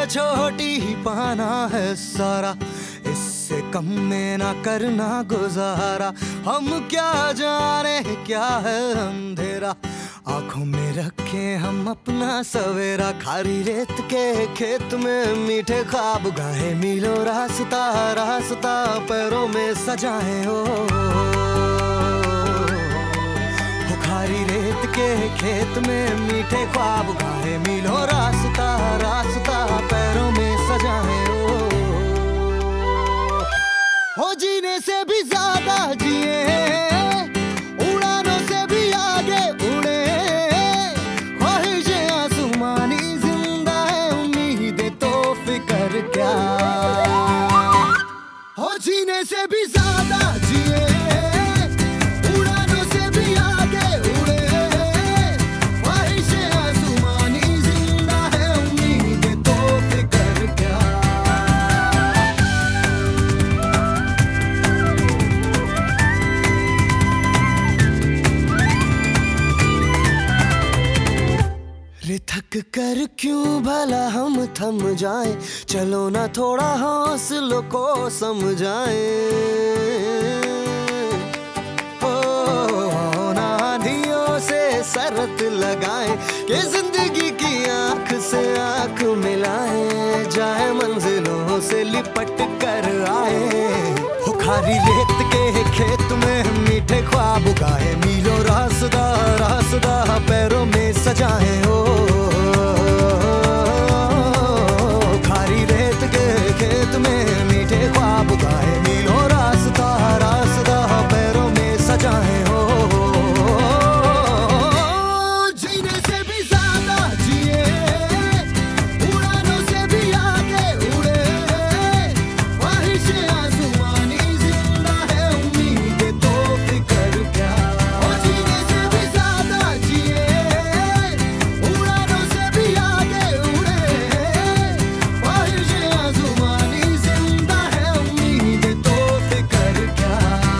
छोटी ही पाना है सारा, इससे कम में ना करना गुजारा। हम क्या जाने क्या है अंधेरा, आंखों में रखे हम अपना सवेरा। खारी रेत के खेत में मीठे ख्वाब गाहे, मीलों रास्ता रास्ता पैरों में सजाए हो। खारी रेत के खेत में मीठे ख्वाब गाहे, मीलों रास्ता रास्ता पैरों में सजाए हो। जीने से भी ज्यादा जिए, उड़ानों से भी आगे उड़े, ख्वाहिशें आसमानी जिंदा है, उम्मीदें तो फिक्र क्या। हो जीने से भी ज्यादा जिए, थक कर क्यों भला हम थम जाए, चलो ना थोड़ा हौसलों को समझाए। ना आंधियों से शरत लगाए कि जिंदगी की आंख से आंख मिलाए, जाए मंजिलों से लिपट कर आए। हो खारी रेत के खेत में मीठे ख्वाब उगाए, मीलों रास्ता रास्ता पैरों में सजाए हो। खारी रेत के खेत में मीठे ख्वाब उगाए, मीलों रास्ता रास्ता पैरों में सजाए हो। जीने से भी ज्यादा जिए, उड़ानों से भी आगे उड़े, ख्वाहिशें आसमानी जिंदा है, उम्मीदें तो फिक्र क्या। जीने से भी ज्यादा जिए, उड़ानों से भी आगे उड़े, ख्वाहिशें आसमानी जिंदा है, उम्मीदें तो फिक्र क्या।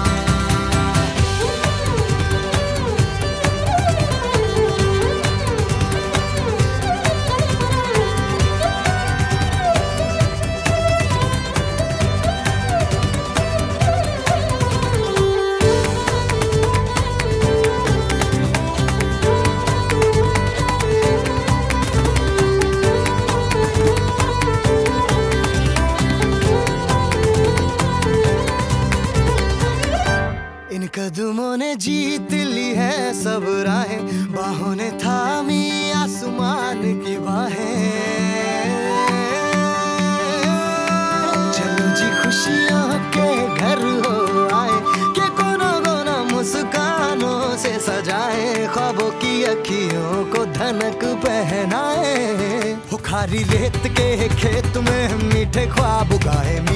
इन कदमों ने जीत ली है सब राहें, बाहों ने थामी आसमान की बाहें। चलो जी खुशियों के घर हो आए, के कोना कोना मुस्कानों से सजाए, ख्वाबों की अखियों को धनक पहनाए। हो खारी रेत के खेत में मीठे ख्वाब उगाए,